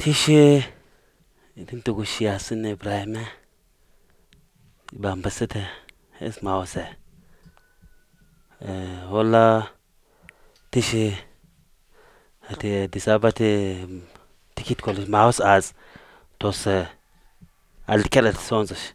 Tishe tintugu siyasın İbrahim'e bambasıda esma olsa. Valla tishe hadi disabate tikit kolis maus az tosa aldikelat sonzas.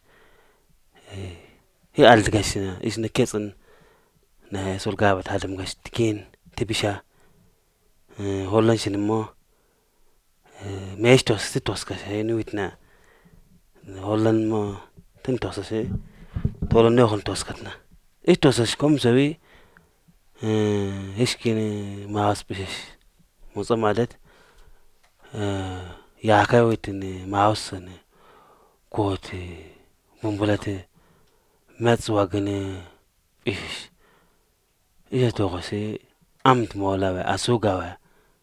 Hi aldikashina isna ketsin na solgabat hadam gash tikin tibisha. Hollan shinimo mesh tos tos ka enu itna hollan mo tin tosa se tolon ne hol tos katna. Tosas kom sawi ishkini maus bishish. Musa madat ya kai witini maus ne koti bumbulate mets wagane bishish. Iya togasi amt mola asuga wa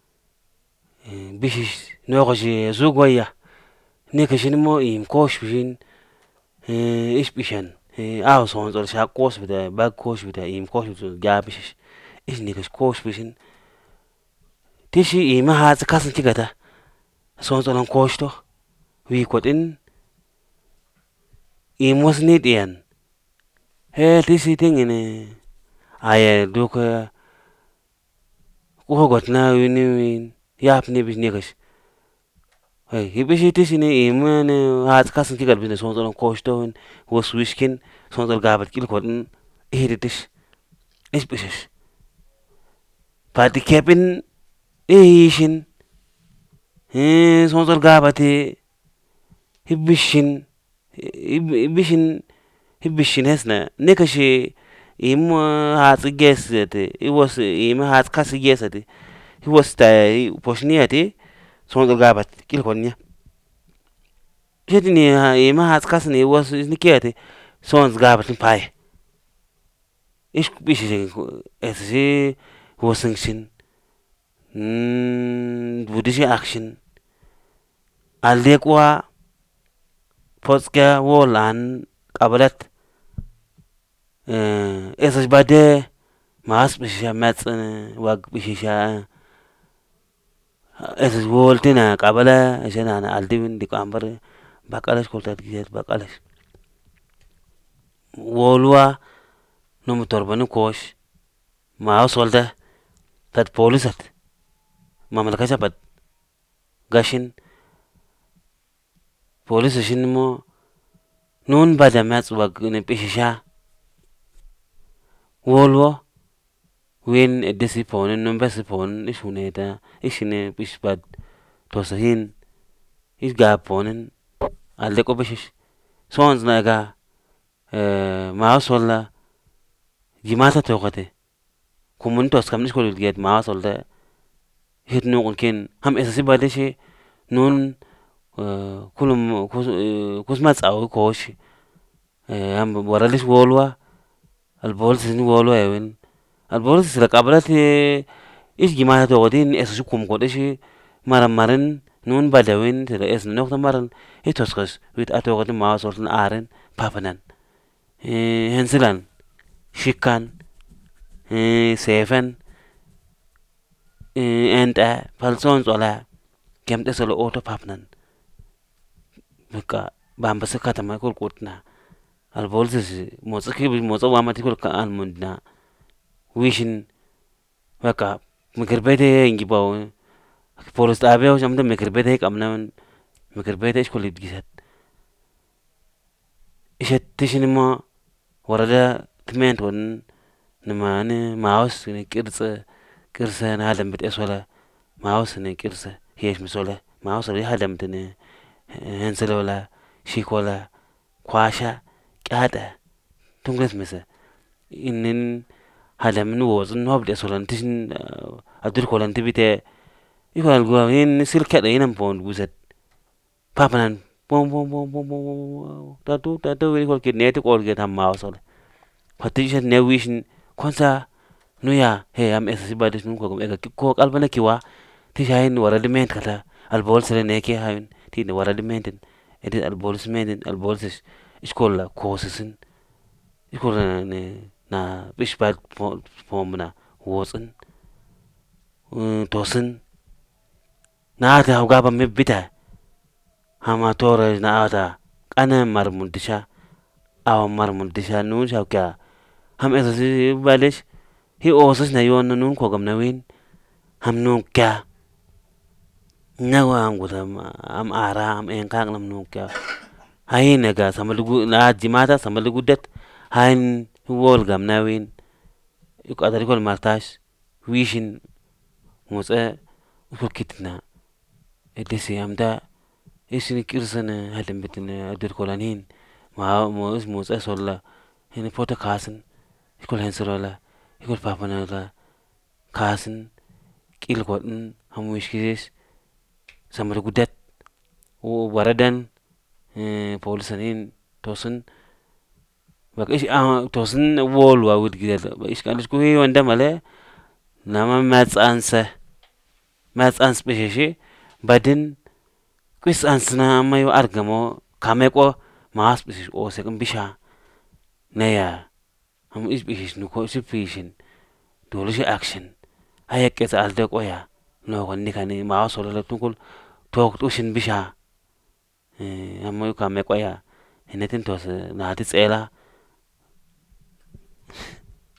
bishish nogoshi zugwaya nikashin mo im kosh bishin ish bishan aw son zol sha kosh bida bag kosh bida im kosh bida ja bishish ish nikash kosh bishin tishi ima haza kasan tigata son zolan kosh to wi kodin im wasni diyan tishi tingini aya duka kuhogotna wini yap ni bish nikash hibishi tishi ni imane haza kasan tigat bina son zolan kosh to win was wishkin son zol gabat kil kodin ihiritish ish bishish pati kepin ishin son zol gabati hibishin hibishin hesna nikashi ima haza gesati iwas ima haza kasi gesati hiwas ta poshniyati son zol gabat kil kodnya shetini ima haza kasni iwas nikiyati son zol gabat pai ish bishish esishi wasangshin budishi akshin aldekwa potska wolan qabalat esash bade maas bishisha matsan wag bishisha esash woltina qabala ashana aldibin dikambar baqalash koltat gizet baqalash wolwa num torbani kosh maas walda tat polisat mamlakasha bat gashin polis shin mo nun bada mats wag ne pishisha wolwo wen edesi pon num besi pon ishuneta ishine bishbad tosahin isga ponen alde ko bishish sons naga maas walla jimata toqate kumun tos kam nishkol get maas walda hit nuqul ken ham esasi badashi nun kulum kusmats aw kosh am waralish wolwa albols ni wolwa ewin albols la qabalati ish gimata toqatin esasi kum kodeshi maram marin nun badawin tira esna nokta maran hitosqas wit atoqati maas waltan aren papanan hensilan shikan sefen enta palson zola kemte solo auto papnan bika bambasa katama kul kutna albolsis motsaki motsa wamati kul ka almundna wishin baka mikirbete ingi baw polis tabe jamda mikirbete kamna mikirbete iskul gisat ishat tishinima warada tment won namane maus ni kirsa na adam bit esola maus ni kirsa hesh misola maus ri hadam tene henselola shikola kwasha qada tungres misa inin hadam nu wozun hobde solan tishin adur kolan tibite ikon go in silke da inam pon guzet papanan bom bom bom bom bom tatu wi kol kidneti kol get ham maus sola patisha ne wishin konsa nuya he am esasi badis nun ko ega ko qalbana kiwa tishahin waradi ment kata albol sele neke hayin tin waradi menten edit albols menten albols iskola kosisin ikola ne na bishbad pomna wosin tosin na ta gaba me bita hama tore na ata kana mar mundisha awa mar mundisha nun shauka ham esasi balish hi osas na yon nun ko gam na win ham nun kya nyawa am guda am ara am engkang nam nun kya hain ga samalugu na jimata samalugu det hain wol gam na win iko adari kol martash wishin mutsa uko kitna edesi amda isini kirsana halim bitna adir kolanin ma is mutsa solla hini pota kasin ikol henserola ikol papanala kasin kil kodin ham wishkis samalugu det o waradan polisanin tosun bak ish tosun wol wa wud gidel ba ish kan isku hi wanda male nama mats ans bishishi badin quis ansna mayo argamo kameko mas bishish o sekum bisha naya ham ish bishish nuko sifishin dolishi action ayake sa alde koya no konni kani ma solo tukul tok tushin bisha amma kameko ya henetin tos na hati tsela